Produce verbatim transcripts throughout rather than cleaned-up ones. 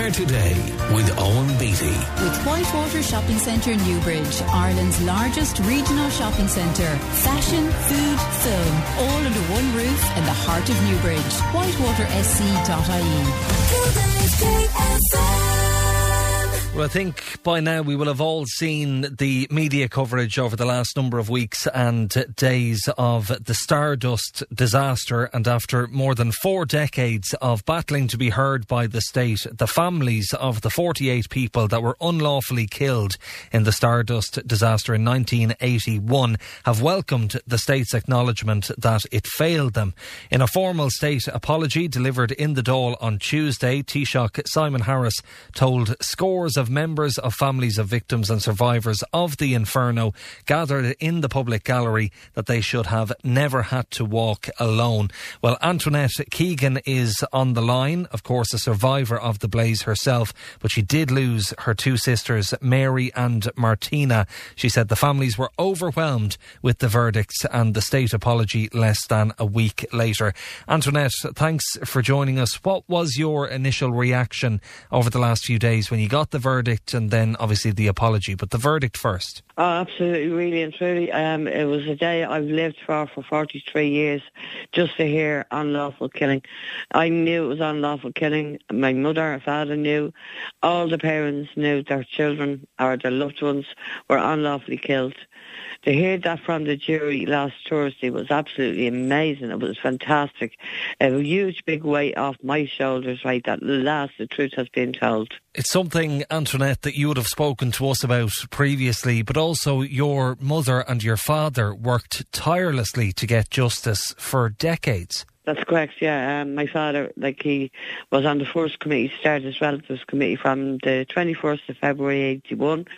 Start today with Owen Beatty. With Whitewater Shopping Centre Newbridge, Ireland's largest regional shopping centre. Fashion, food, film, all under one roof in the heart of Newbridge. whitewater s c dot i e. Well, I think by now we will have all seen the media coverage over the last number of weeks and days of the Stardust disaster, and after more than four decades of battling to be heard by the state, the families of the forty-eight people that were unlawfully killed in the Stardust disaster in nineteen eighty-one have welcomed the state's acknowledgement that it failed them. In a formal state apology delivered in the Dáil on Tuesday, Taoiseach Simon Harris told scores of members of families of victims and survivors of the inferno gathered in the public gallery that they should have never had to walk alone. Well, Antoinette Keegan is on the line, of course a survivor of the blaze herself, but she did lose her two sisters, Mary and Martina. She said the families were overwhelmed with the verdicts and the state apology less than a week later. Antoinette, thanks for joining us. What was your initial reaction over the last few days when you got the verdict and then obviously the apology, but the verdict first? Oh, absolutely, really and truly. Um, it was a day I've lived for for forty-three years just to hear unlawful killing. I knew it was unlawful killing. My mother and father knew. All the parents knew their children or their loved ones were unlawfully killed. To hear that from the jury last Thursday was absolutely amazing. It was fantastic. A huge big weight off my shoulders, right, that at last the truth has been told. It's something, Antoinette, that you would have spoken to us about previously, but also your mother and your father worked tirelessly to get justice for decades. That's correct, yeah. Um, my father, like, he was on the first committee, started his relatives committee from the twenty-first of February eighty-one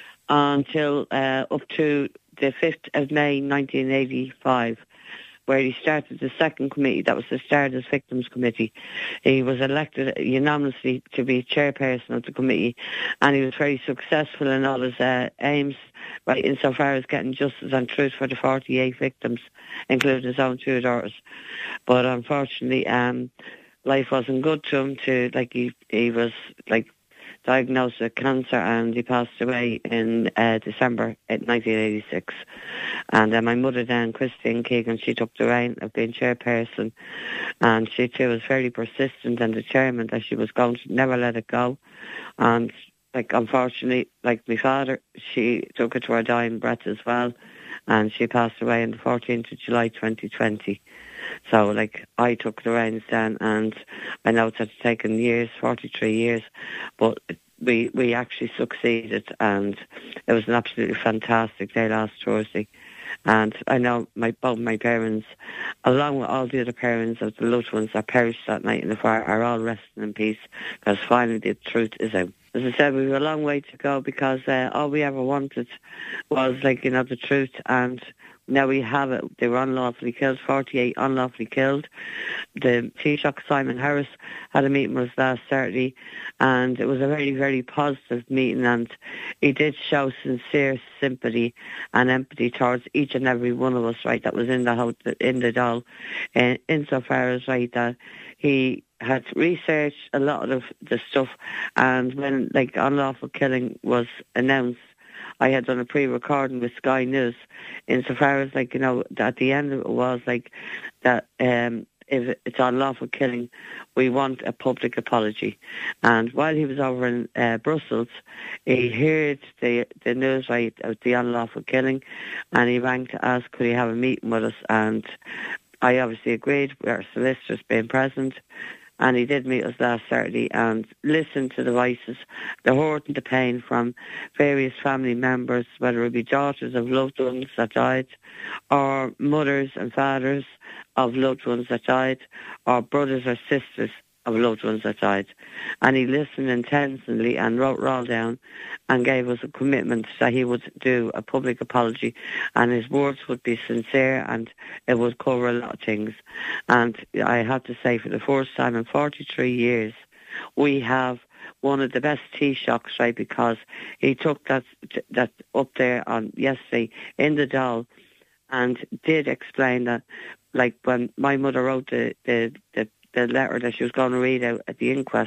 until uh, up to the fifth of May nineteen eighty-five, where he started the second committee, that was the Stardust Victims Committee. He was elected unanimously to be chairperson of the committee, and he was very successful in all his uh, aims, right, insofar as getting justice and truth for the forty-eight victims, including his own two daughters. But unfortunately, um, life wasn't good to him. To like he he was like diagnosed with cancer, and he passed away in uh, December nineteen eighty-six. And uh, my mother then, Christine Keegan, she took the reign of being chairperson, and she too was very persistent and determined that she was going to never let it go. And like, unfortunately, like my father, she took it to her dying breath as well, and she passed away on the fourteenth of July twenty twenty. So, like, I took the reins then, and I know it's taken years, forty-three years, but we we actually succeeded, and it was an absolutely fantastic day last Thursday. And I know my both my parents, along with all the other parents of the loved ones that perished that night in the fire, are all resting in peace, because finally the truth is out. As I said, we have a long way to go, because uh, all we ever wanted was, like, you know, the truth, and now we have it. They were unlawfully killed, forty-eight unlawfully killed. The Taoiseach Simon Harris had a meeting with us last Saturday, and it was a very, very positive meeting, and he did show sincere sympathy and empathy towards each and every one of us, right, that was in the house, in the Dáil, uh, insofar as, right, that he had researched a lot of the stuff, and when, like, unlawful killing was announced, I had done a pre-recording with Sky News, insofar as, like, you know, at the end of it was, like, that um, if it's unlawful killing, we want a public apology. And while he was over in uh, Brussels, he heard the, the news, right, of the unlawful killing, and he rang to ask could he have a meeting with us, and I obviously agreed, with our solicitors being present. And he did meet us last Saturday and listened to the voices, the hurt and the pain from various family members, whether it be daughters of loved ones that died, or mothers and fathers of loved ones that died, or brothers or sisters of loved ones that died. And he listened intensely and wrote it all down and gave us a commitment that he would do a public apology, and his words would be sincere and it would cover a lot of things. And I have to say, for the first time in forty-three years, we have one of the best Taoiseachs, right, because he took that that up there on yesterday in the Dáil and did explain that, like, when my mother wrote the, the, the the letter that she was going to read out at the inquest,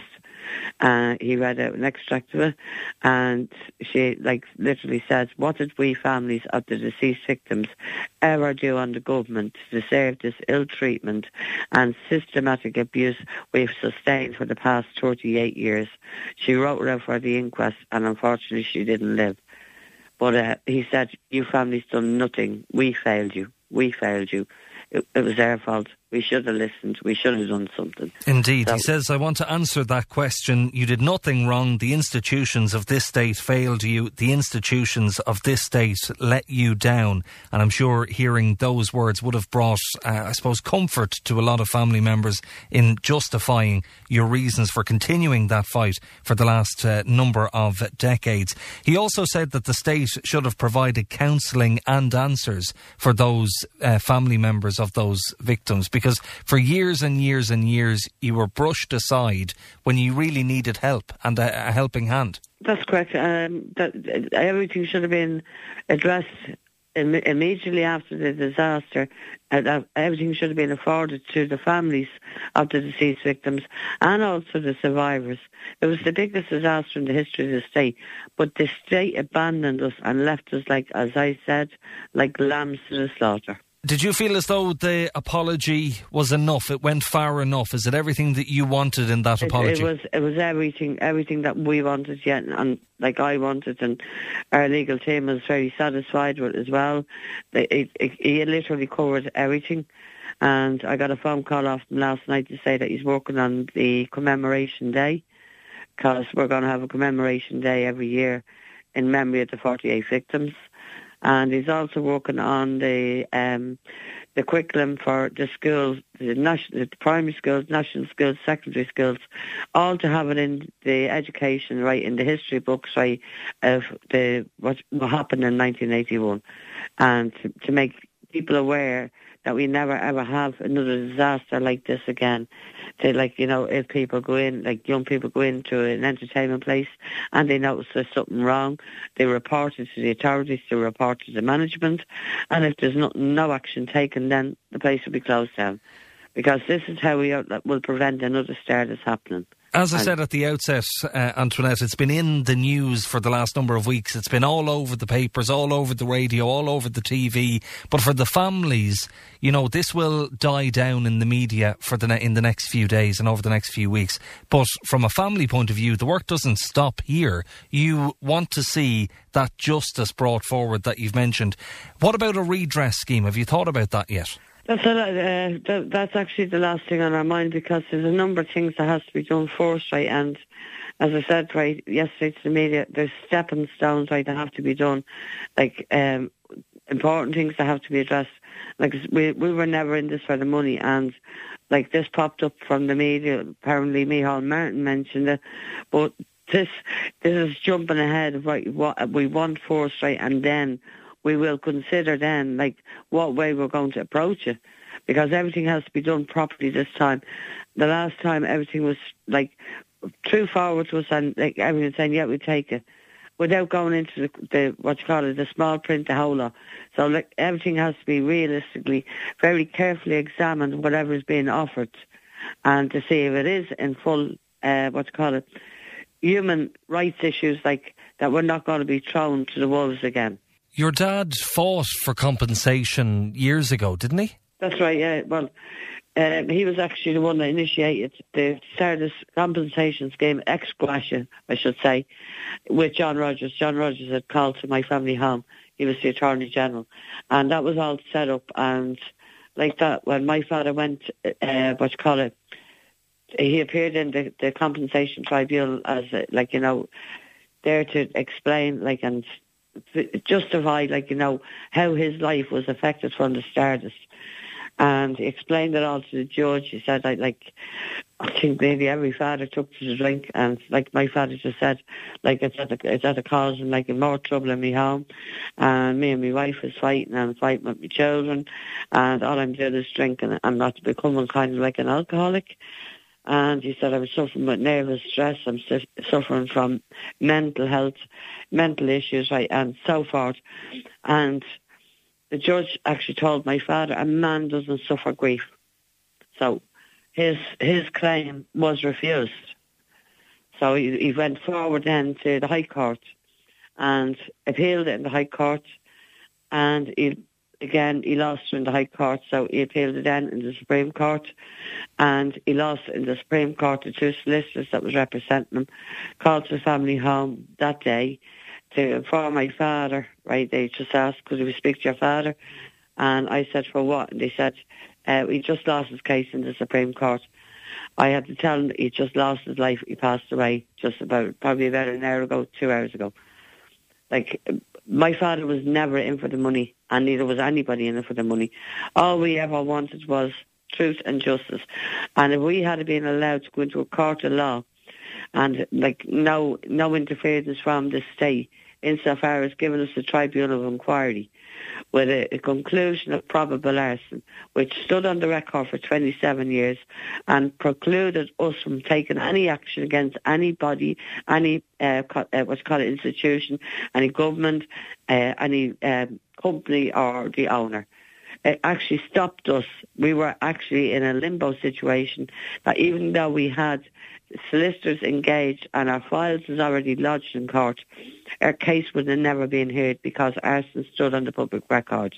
Uh, he read out an extract of it, and she, like, literally says, what did we families of the deceased victims ever do on the government to deserve this ill treatment and systematic abuse we've sustained for the past thirty-eight years? She wrote it out for the inquest, and unfortunately she didn't live. But uh, he said, you families done nothing. We failed you. We failed you. It, it was our fault. We should have listened. We should have done something. Indeed. So, he says, I want to answer that question. You did nothing wrong. The institutions of this state failed you. The institutions of this state let you down. And I'm sure hearing those words would have brought, uh, I suppose, comfort to a lot of family members in justifying your reasons for continuing that fight for the last uh, number of decades. He also said that the state should have provided counselling and answers for those uh, family members of those victims, because for years and years and years you were brushed aside when you really needed help and a, a helping hand. That's correct. Um, that, uh, everything should have been addressed im- immediately after the disaster. Uh, that everything should have been afforded to the families of the deceased victims and also the survivors. It was the biggest disaster in the history of the state, but the state abandoned us and left us, like, as I said, like lambs to the slaughter. Did you feel as though the apology was enough? It went far enough? Is it everything that you wanted in that apology? It, it was it was everything everything that we wanted, yet, and, and like I wanted, and our legal team was very satisfied with it as well. It, it, he literally covered everything, and I got a phone call off him last night to say that he's working on the commemoration day, because we're going to have a commemoration day every year in memory of the forty-eight victims. And he's also working on the um, the curriculum for the schools, the, national, the primary schools, national schools, secondary schools, all to have it in the education, right, in the history books, right, of the what, what happened in nineteen eighty-one, and to, to make people aware that we never ever have another disaster like this again. To, like, you know, if people go in, like young people go into an entertainment place and they notice there's something wrong, they report it to the authorities, they report it to the management, and if there's no, no action taken, then the place will be closed down. Because this is how we are, that will prevent another star that's happening. As I said at the outset, uh, Antoinette, it's been in the news for the last number of weeks. It's been all over the papers, all over the radio, all over the T V. But for the families, you know, this will die down in the media for the ne- in the next few days and over the next few weeks. But from a family point of view, the work doesn't stop here. You want to see that justice brought forward that you've mentioned. What about a redress scheme? Have you thought about that yet? That's a, uh, that, that's actually the last thing on our mind, because there's a number of things that has to be done first, right? And as I said, right, yesterday to the media, there's stepping stones, right, that have to be done, like um, important things that have to be addressed. Like, we we were never in this for the money, and like this popped up from the media. Apparently, Micheál Martin mentioned it, but this this is jumping ahead of right what we want first, right, and then we will consider then, like, what way we're going to approach it, because everything has to be done properly this time. The last time, everything was, like, true forward to us, and, like, everyone saying, yeah, we take it, without going into the, the what you call it, the small print, the whole lot. So, like, everything has to be realistically, very carefully examined, whatever is being offered, and to see if it is in full, uh, what you call it, human rights issues, like, that we're not going to be thrown to the wolves again. Your dad fought for compensation years ago, didn't he? That's right, yeah. Well, um, he was actually the one that initiated the started compensation scheme, ex gratia, I should say, with John Rogers. John Rogers had called to my family home. He was the Attorney General. And that was all set up. And like that, when my father went, uh, what you call it, he appeared in the, the compensation tribunal as, a, like, you know, there to explain, like, and justify, like, you know, how his life was affected from the start. And he explained it all to the judge. He said, I, like, I think maybe every father took to the drink, and like my father just said, like, it's at the, it's at the causing, like, more trouble in my home, and me and my wife is fighting, and I'm fighting with my children, and all I'm doing is drinking. I'm not becoming kind of like an alcoholic. And he said, I was suffering with nervous stress, I'm su- suffering from mental health, mental issues, right, and so forth. And the judge actually told my father, a man doesn't suffer grief. So his his claim was refused. So he, he went forward then to the High Court and appealed it in the High Court, and he, again he lost in the High Court, so he appealed it then in the Supreme Court, and he lost in the Supreme Court. The two solicitors that was representing him called to the family home that day to inform my father, right? They just asked, could we speak to your father? And I said, for what? And they said, uh, he just lost his case in the Supreme Court. I had to tell him that he just lost his life. He passed away just about, probably about an hour ago, two hours ago. Like, my father was never in for the money, and neither was anybody in it for the money. All we ever wanted was truth and justice. And if we had been allowed to go into a court of law, and like no no interference from the state insofar as giving us a tribunal of inquiry with a, a conclusion of probable arson, which stood on the record for twenty-seven years and precluded us from taking any action against anybody, any uh, co- uh, what's called an institution, any government, uh, any um, company or the owner. It actually stopped us. We were actually in a limbo situation that even though we had solicitors engaged and our files was already lodged in court, our case would have never been heard because arson stood on the public record.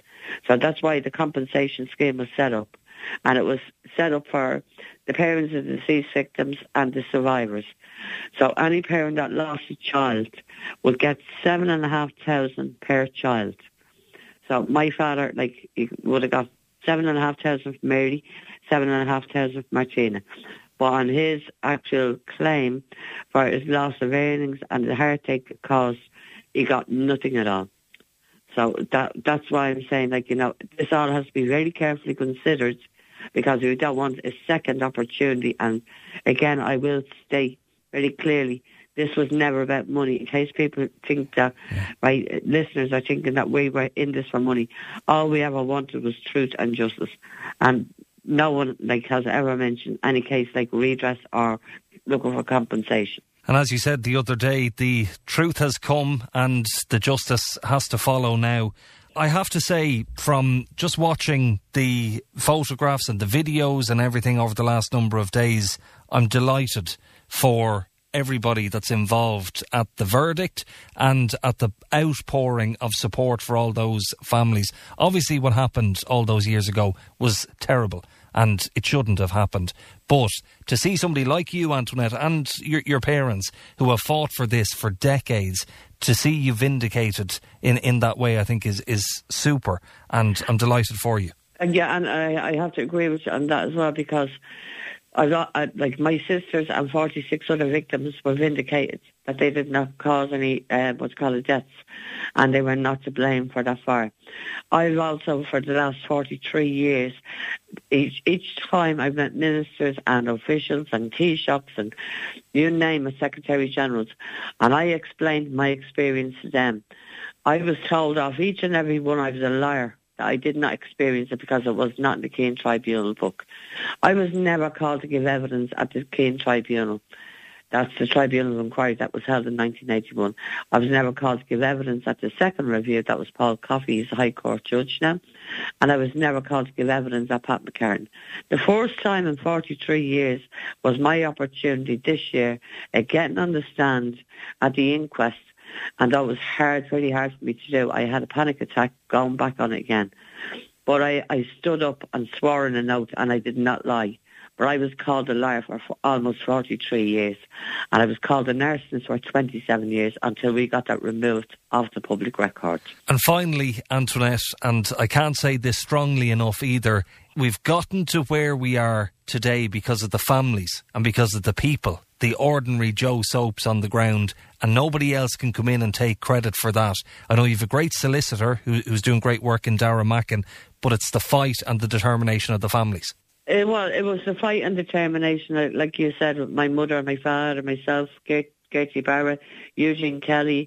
So that's why the compensation scheme was set up. And it was set up for the parents of the deceased victims and the survivors. So any parent that lost a child would get seven and a half thousand per child. So my father, like, he would have got seven and a half thousand from Mary, seven and a half thousand from Martina. But on his actual claim for his loss of earnings and the heartache it caused, he got nothing at all. So that that's why I'm saying, like, you know, this all has to be very carefully considered because we don't want a second opportunity. And again, I will state very clearly, this was never about money. In case people think that, yeah. right, listeners are thinking that we were in this for money. All we ever wanted was truth and justice. And no one, like, has ever mentioned any case like redress or looking for compensation. And as you said the other day, the truth has come and the justice has to follow now. I have to say, from just watching the photographs and the videos and everything over the last number of days, I'm delighted for everybody that's involved at the verdict and at the outpouring of support for all those families. Obviously, what happened all those years ago was terrible and it shouldn't have happened. But to see somebody like you, Antoinette, and your, your parents who have fought for this for decades, to see you vindicated in, in that way, I think is, is super. And I'm delighted for you. And yeah, and I, I have to agree with you on that as well, because I got, I, like, my sisters and forty-six other victims were vindicated that they did not cause any uh, what's called deaths, and they were not to blame for that fire. I've also, for the last forty-three years, each each time I've met ministers and officials and Taoiseachs and you name it, Secretary Generals, and I explained my experience to them. I was told off each and every one I was a liar. I did not experience it because it was not in the Keane Tribunal book. I was never called to give evidence at the Keane Tribunal. That's the Tribunal of Inquiry that was held in nineteen eighty-one. I was never called to give evidence at the second review. That was Paul Coffey, he's a High Court judge now. And I was never called to give evidence at Pat McCartan. The first time in forty-three years was my opportunity this year at getting on the stand at the inquest. And that was hard, really hard for me to do. I had a panic attack going back on it again. But I, I stood up and swore in an oath, and I did not lie. But I was called a liar for, for almost forty-three years. And I was called a arsonist for twenty-seven years until we got that removed off the public record. And finally, Antoinette, and I can't say this strongly enough either, we've gotten to where we are today because of the families and because of the people, the ordinary Joe Soaps on the ground, and nobody else can come in and take credit for that. I know you've a great solicitor who, who's doing great work in Darragh Mackin, but it's the fight and the determination of the families. It was, it was the fight and determination, like you said, with my mother, my father, myself, Gertie Barra, Eugene Kelly,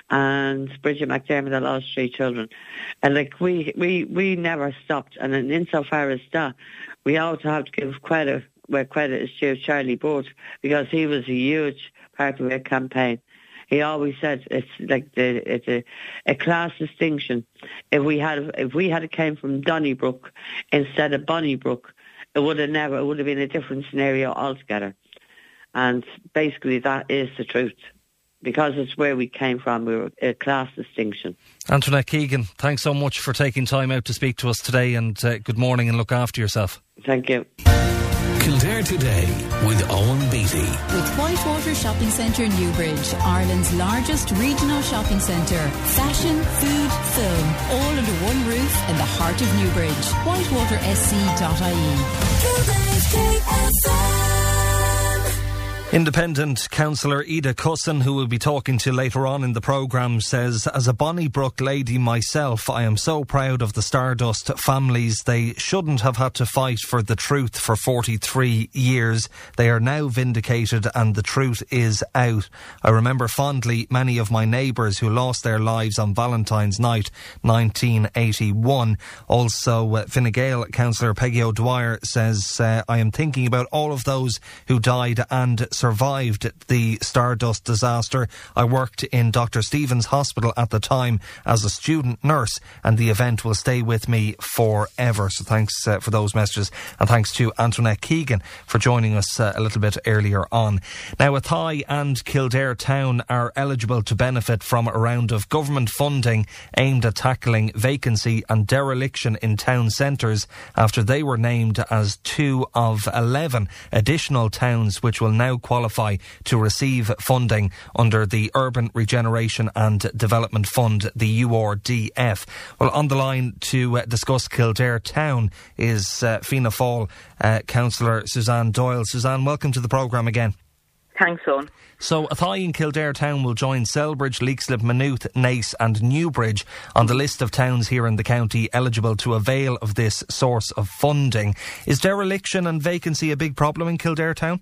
and Bridget McDermott that lost three children. And like we, we, we never stopped. And in, insofar as that, we also have to give credit where credit is due Charlie Burt, because he was a huge part of our campaign. He always said it's like the, it's a, a class distinction. If we had if we had came from Donnybrook instead of Bonnybrook, it would have never it would have been a different scenario altogether. And basically that is the truth. Because it's where we came from, we were a class distinction. Antoinette Keegan, thanks so much for taking time out to speak to us today, and uh, good morning and look after yourself. Thank you. Kildare Today with Owen Beatty. With Whitewater Shopping Centre Newbridge, Ireland's largest regional shopping centre. Fashion, food, film, all under one roof in the heart of Newbridge. whitewater s c dot i e. Independent councillor Ida Cusson, who we'll be talking to later on in the programme, says, as a Bonnybrook lady myself, I am so proud of the Stardust families. They shouldn't have had to fight for the truth for forty-three years. They are now vindicated and the truth is out. I remember fondly many of my neighbours who lost their lives on Valentine's night nineteen eighty-one. Also, uh, Fine Gael councillor Peggy O'Dwyer says, uh, I am thinking about all of those who died and survived the Stardust disaster. I worked in Doctor Stephen's Hospital at the time as a student nurse, and the event will stay with me forever. So thanks uh, for those messages, and thanks to Antoinette Keegan for joining us uh, a little bit earlier on. Now, Athy and Kildare Town are eligible to benefit from a round of government funding aimed at tackling vacancy and dereliction in town centres after they were named as two of eleven additional towns which will now qualify to receive funding under the Urban Regeneration and Development Fund, the U R D F. Well, on the line to uh, discuss Kildare Town is uh, Fianna Fáil uh, councillor Suzanne Doyle. Suzanne, welcome to the programme again. Thanks, Owen. So, Athy and Kildare Town will join Selbridge, Leixlip, Maynooth, Naas and Newbridge on the list of towns here in the county eligible to avail of this source of funding. Is dereliction and vacancy a big problem in Kildare Town?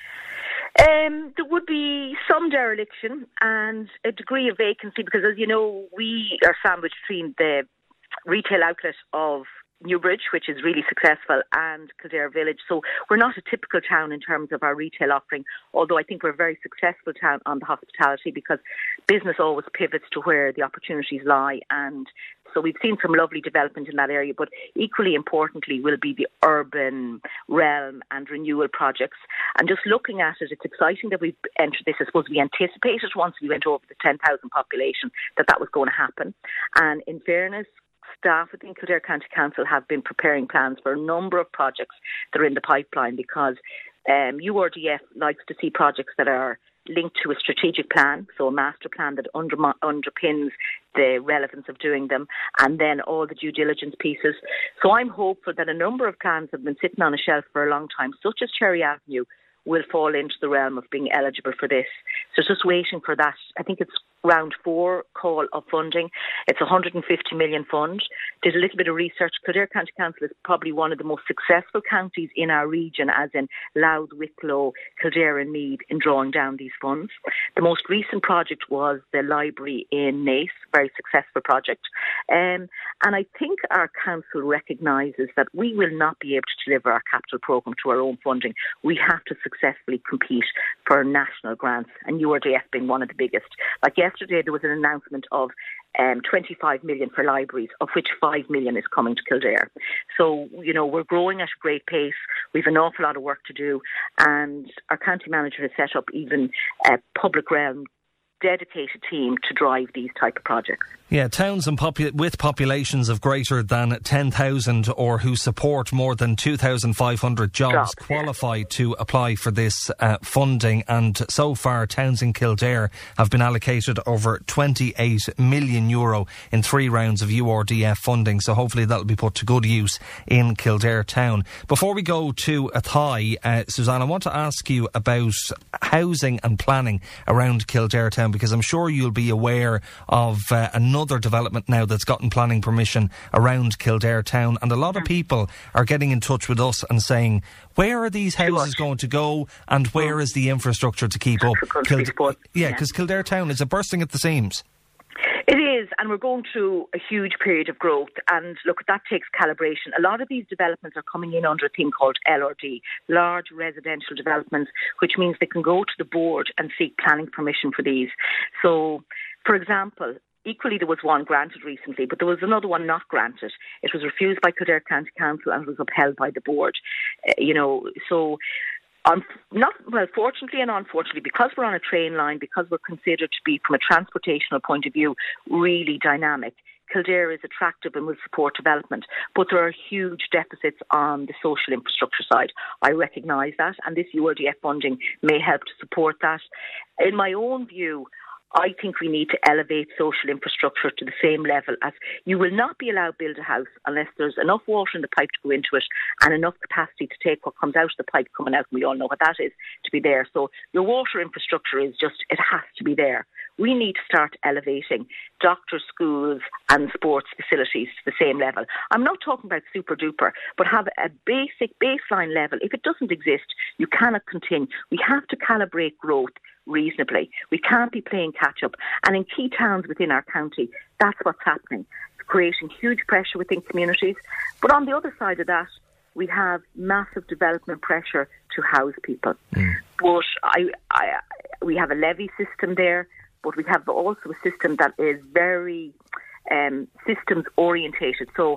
Um, there would be some dereliction and a degree of vacancy because, as you know, we are sandwiched between the retail outlet of Newbridge, which is really successful, and Kildare Village. So we're not a typical town in terms of our retail offering, although I think we're a very successful town on the hospitality because business always pivots to where the opportunities lie. And so we've seen some lovely development in that area, but equally importantly will be the urban realm and renewal projects. And just looking at it, it's exciting that we've entered this. I suppose we anticipated once we went over the ten thousand population that that was going to happen. And in fairness, staff within Kildare County Council have been preparing plans for a number of projects that are in the pipeline because um, U R D F likes to see projects that are linked to a strategic plan, so a master plan that under, underpins the relevance of doing them, and then all the due diligence pieces. So I'm hopeful that a number of plans have been sitting on a shelf for a long time, such as Cherry Avenue, will fall into the realm of being eligible for this. So just waiting for that. I think it's round four call of funding. It's a one hundred fifty million fund. Did a little bit of research. Kildare County Council is probably one of the most successful counties in our region, as in Louth, Wicklow, Kildare and Meath, in drawing down these funds. The most recent project was the library in Naas, very successful project. Um, and I think our council recognises that we will not be able to deliver our capital programme to our own funding. We have to successfully compete for national grants, and U R D F being one of the biggest. Like yesterday, there was an announcement of um, twenty-five million for libraries, of which five million is coming to Kildare. So, you know, we're growing at a great pace. We've an awful lot of work to do, and our county manager has set up even a public realm dedicated team to drive these type of projects. Yeah, towns and popu- with populations of greater than ten thousand or who support more than two thousand five hundred jobs, jobs qualify yeah. to apply for this uh, funding, and so far towns in Kildare have been allocated over twenty-eight million euro in three rounds of U R D F funding, so hopefully that'll be put to good use in Kildare Town. Before we go to Athy, uh, Suzanne, I want to ask you about housing and planning around Kildare Town, because I'm sure you'll be aware of uh, another development now that's gotten planning permission around Kildare Town, and a lot of people are getting in touch with us and saying, where are these houses going to go and where is the infrastructure to keep up? Kild- yeah, because yeah. Kildare Town is a bursting at the seams. It is, and we're going through a huge period of growth, and look, that takes calibration. A lot of these developments are coming in under a thing called L R D, large residential developments, which means they can go to the board and seek planning permission for these. So, for example, equally there was one granted recently, but there was another one not granted. It was refused by Kildare County Council and was upheld by the board. Uh, you know, so Um, not well, fortunately and unfortunately, because we're on a train line, because we're considered to be, from a transportational point of view, really dynamic, Kildare is attractive and will support development. But there are huge deficits on the social infrastructure side. I recognise that, and this U R D F funding may help to support that. In my own view, I think we need to elevate social infrastructure to the same level as you will not be allowed to build a house unless there's enough water in the pipe to go into it and enough capacity to take what comes out of the pipe coming out, and we all know what that is, to be there. So your water infrastructure is just, it has to be there. We need to start elevating doctors, schools and sports facilities to the same level. I'm not talking about super duper, but have a basic baseline level. If it doesn't exist, you cannot continue. We have to calibrate growth reasonably. We can't be playing catch up. And in key towns within our county, that's what's happening. It's creating huge pressure within communities. But on the other side of that, we have massive development pressure to house people. Mm. But I, I, we have a levy system there, but we have also a system that is very um, systems orientated. So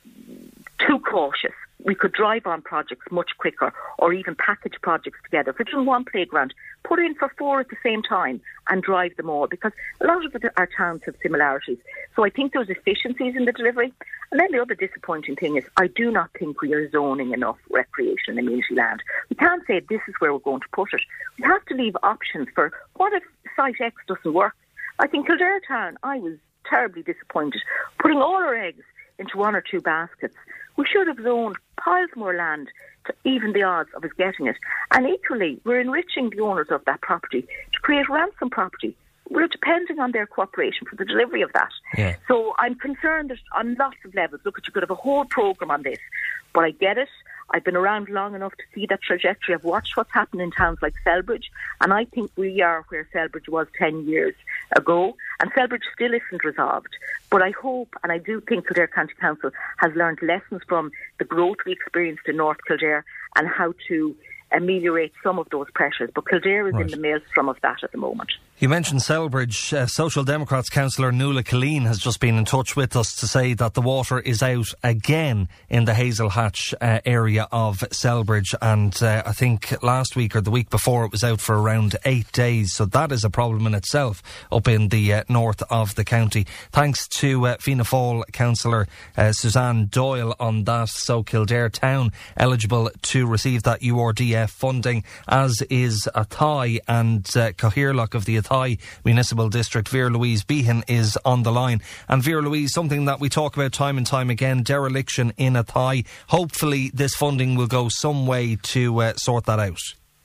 too cautious. We could drive on projects much quicker, or even package projects together. If it's in one playground, put in for four at the same time and drive them all, because a lot of the, our towns have similarities. So I think there's efficiencies in the delivery. And then the other disappointing thing is I do not think we are zoning enough recreation and amenity land. We can't say this is where we're going to put it. We have to leave options for what if site X doesn't work. I think Kildare Town, I was terribly disappointed, putting all our eggs into one or two baskets. We should have zoned piles more land to even the odds of us getting it. And equally, we're enriching the owners of that property to create ransom property. We're depending on their cooperation for the delivery of that. Yeah. So I'm concerned that on lots of levels. Look, you could have a whole programme on this, but I get it. I've been around long enough to see that trajectory. I've watched what's happened in towns like Selbridge, and I think we are where Selbridge was ten years ago, and Selbridge still isn't resolved. But I hope, and I do think Kildare County Council has learned lessons from the growth we experienced in North Kildare and how to ameliorate some of those pressures. But Kildare is right in the maelstrom of that at the moment. You mentioned Selbridge. Uh, Social Democrats councillor Nuala Killeen has just been in touch with us to say that the water is out again in the Hazel Hatch uh, area of Selbridge, and uh, I think last week or the week before it was out for around eight days. So that is a problem in itself up in the uh, north of the county. Thanks to uh, Fianna Fáil councillor uh, Suzanne Doyle on that. So Kildare Town eligible to receive that U R D F funding, as is Athy and uh, Cathaoirleach of the Athy Municipal District. Vera Louise Behan is on the line. And Vera Louise, something that we talk about time and time again, dereliction in Athy. Hopefully this funding will go some way to uh, sort that out.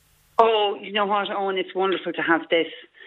Oh, you know what, Owen, it's wonderful to have this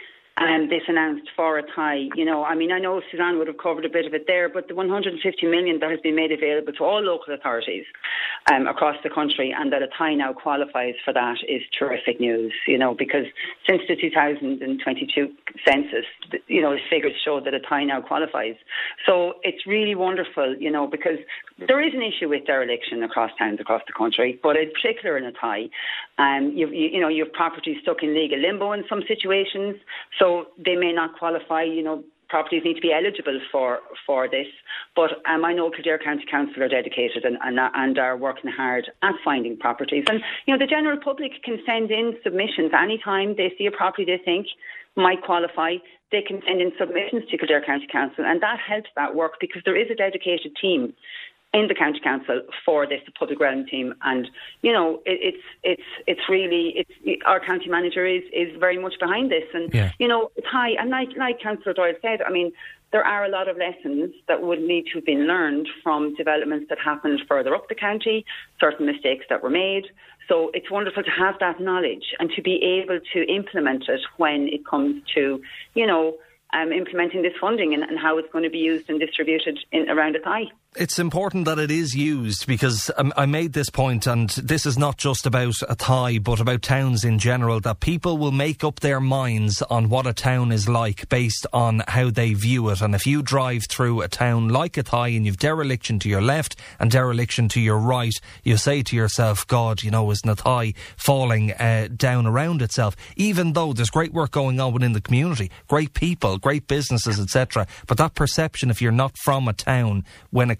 and this announced for Athy. You know, I mean, I know Suzanne would have covered a bit of it there, but the one hundred fifty million that has been made available to all local authorities um, across the country, and that Athy now qualifies for that, is terrific news, you know, because since the two thousand twenty-two census, you know, the figures show that Athy now qualifies. So it's really wonderful, you know, because there is an issue with dereliction across towns across the country, but in particular in Athy, um, you, you, you know, you have properties stuck in legal limbo in some situations, so they may not qualify. You know, properties need to be eligible for, for this. But um, I know Kildare County Council are dedicated and, and, and are working hard at finding properties. And, you know, the general public can send in submissions anytime they see a property they think might qualify. They can send in submissions to Kildare County Council, and that helps that work because there is a dedicated team in the County Council for this, the public realm team, and you know it, it's it's it's really it's our county manager is is very much behind this, and yeah. you know it's high. And like like Councillor Doyle said, I mean there are a lot of lessons that would need to have been learned from developments that happened further up the county, certain mistakes that were made. So it's wonderful to have that knowledge and to be able to implement it when it comes to you know. Um, implementing this funding and, and how it's going to be used and distributed in around Athy. It's important that it is used because um, I made this point, and this is not just about Athy but about towns in general, that people will make up their minds on what a town is like based on how they view it. And if you drive through a town like Athy and you've dereliction to your left and dereliction to your right, you say to yourself, God, you know, is Athy falling uh, down around itself? Even though there's great work going on within the community, great people, great businesses, et cetera. But that perception, if you're not from a town, when it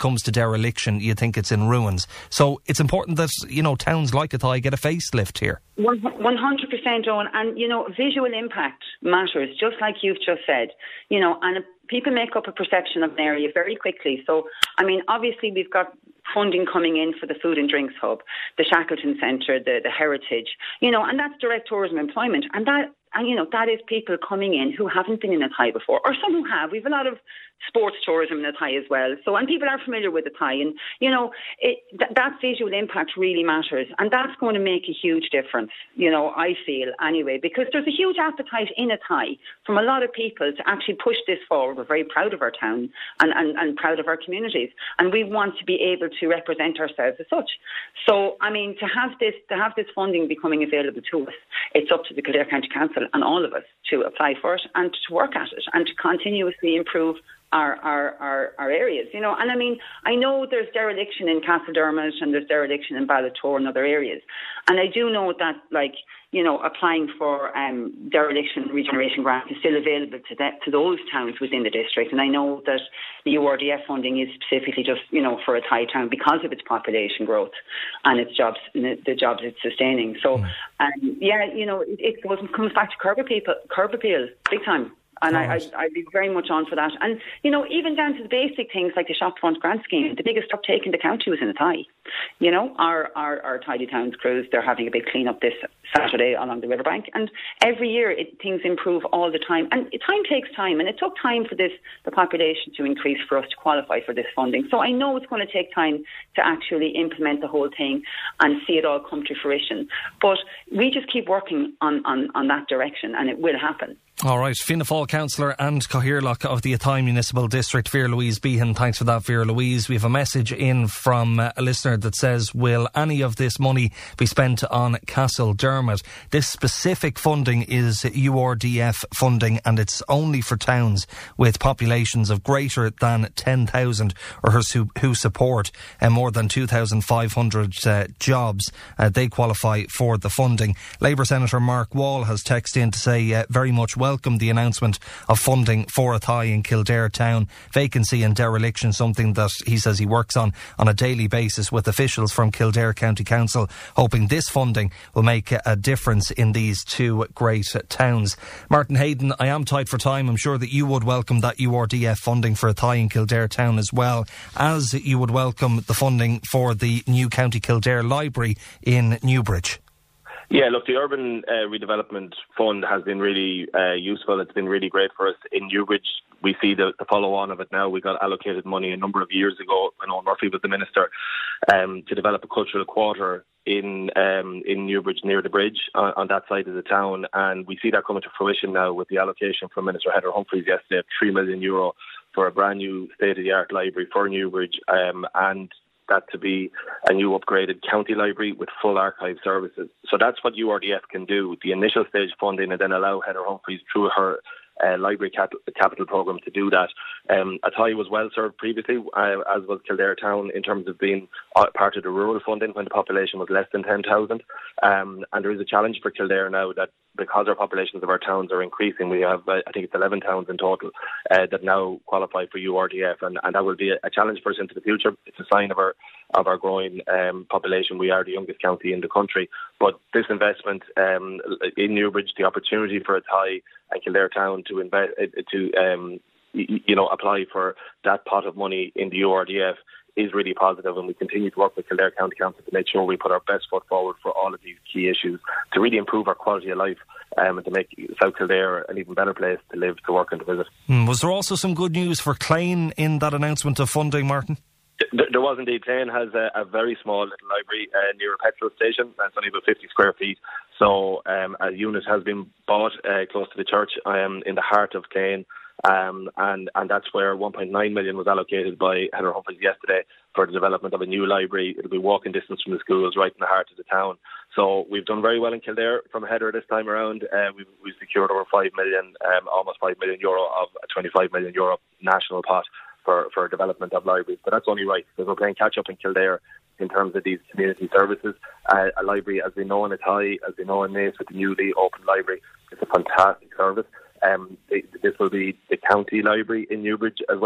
comes to dereliction, you think it's in ruins. So it's important that, you know, towns like Athy get a facelift here. one hundred percent, Owen. And, you know, visual impact matters, just like you've just said. You know, and people make up a perception of an area very quickly. So, I mean, obviously we've got funding coming in for the Food and Drinks Hub, the Shackleton Centre, the, the Heritage, you know, and that's direct tourism employment. And that, and, you know, that is people coming in who haven't been in Athy before, or some who have. We have a lot of sports tourism in Athy as well. So, and people are familiar with Athy, and, you know, it, th- that visual impact really matters. And that's going to make a huge difference, you know, I feel anyway, because there's a huge appetite in Athy from a lot of people to actually push this forward. We're very proud of our town and, and, and proud of our communities. And we want to be able to represent ourselves as such. So, I mean, to have this, to have this funding becoming available to us, it's up to the Kildare County Council and all of us to apply for it and to work at it and to continuously improve Our, our, our, our areas, you know. And I mean, I know there's dereliction in Castledermot and there's dereliction in Ballatour and other areas. And I do know that, like, you know, applying for um, dereliction regeneration grant is still available to that, to those towns within the district. And I know that the U R D F funding is specifically just, you know, for Athy town because of its population growth and its jobs, the jobs it's sustaining. So, mm. um, yeah, you know, it, it goes, comes back to curb appeal, curb appeal, big time. And I, I'd, I'd be very much on for that. And, you know, even down to the basic things like the Shopfront Grant Scheme, the biggest uptake in the county was in Athy. You know, our, our, our Tidy Towns crews, they're having a big clean-up this Saturday along the riverbank. And every year it, things improve all the time. And time takes time. And it took time for this, the population to increase for us to qualify for this funding. So I know it's going to take time to actually implement the whole thing and see it all come to fruition. But we just keep working on, on, on that direction and it will happen. All right, Fianna Fáil councillor and Cathaoirleach of the Athy Municipal District, Vera Louise Behan. Thanks for that, Vera Louise. We have a message in from a listener that says, will any of this money be spent on Castledermot? This specific funding is U R D F funding and it's only for towns with populations of greater than ten thousand or who, who support uh, more than two thousand five hundred uh, jobs. Uh, they qualify for the funding. Labour Senator Mark Wall has texted in to say uh, very much welcome welcome the announcement of funding for Athy in Kildare town. Vacancy and dereliction, something that he says he works on on a daily basis with officials from Kildare County Council, hoping this funding will make a difference in these two great towns. Martin Hayden, I am tight for time. I'm sure that you would welcome that U R D F funding for Athy in Kildare town as well, as you would welcome the funding for the new County Kildare Library in Newbridge. Yeah, look, the Urban uh, Redevelopment Fund has been really uh, useful. It's been really great for us in Newbridge. We see the, the follow-on of it now. We got allocated money a number of years ago when Owen Murphy was the minister um, to develop a cultural quarter in um, in Newbridge near the bridge on, on that side of the town. And we see that coming to fruition now with the allocation from Minister Heather Humphreys yesterday of three million euro for a brand new state-of-the-art library for Newbridge um, and that to be a new upgraded county library with full archive services. So that's what U R D F can do, the initial stage funding, and then allow Heather Humphreys through her uh, library cap- capital programme to do that. Um, Athy was well served previously, uh, as was Kildare Town, in terms of being uh, part of the rural funding when the population was less than ten thousand. Um, and there is a challenge for Kildare now that because our populations of our towns are increasing, we have, uh, I think it's eleven towns in total uh, that now qualify for U R D F, and, and that will be a, a challenge for us into the future. It's a sign of our of our growing um, population. We are the youngest county in the country, but this investment um, in Newbridge, the opportunity for Athy and Kildare Town to invest, to um, you know, apply for that pot of money in the U R D F is really positive, and we continue to work with Kildare County Council to make sure we put our best foot forward for all of these key issues to really improve our quality of life um, and to make South Kildare an even better place to live, to work and to visit. Mm, was there also some good news for Clane in that announcement of funding, Martin? There was indeed. Clane has a, a very small little library uh, near a petrol station. That's only about fifty square feet. So um, a unit has been bought uh, close to the church um, in the heart of Clane. Um, and, and that's where one point nine million was allocated by Heather Humphreys yesterday for the development of a new library. It'll be walking distance from the schools, right in the heart of the town. So we've done very well in Kildare from Heather this time around. Uh, we've, we've secured over five million, um, almost five million euro of a twenty-five million euro national pot for, for development of libraries. But that's only right, because we're playing catch up in Kildare in terms of these community services. Uh, a library, as we know in Athy, as we know in Naas with the newly opened library, it's a fantastic service. Um, this will be the county library in Newbridge as well,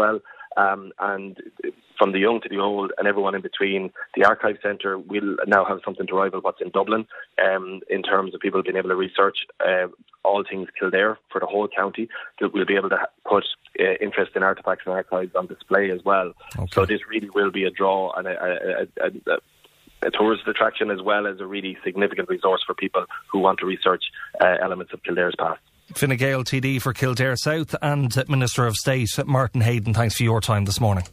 Um, and from the young to the old and everyone in between, the Archive Centre will now have something to rival what's in Dublin um, in terms of people being able to research uh, all things Kildare for the whole county. We'll be able to put uh, interest in artefacts and archives on display as well. Okay. So this really will be a draw and a, a, a, a a tourist attraction as well as a really significant resource for people who want to research uh, elements of Kildare's past. Fine Gael T D for Kildare South and Minister of State Martin Hayden, thanks for your time this morning.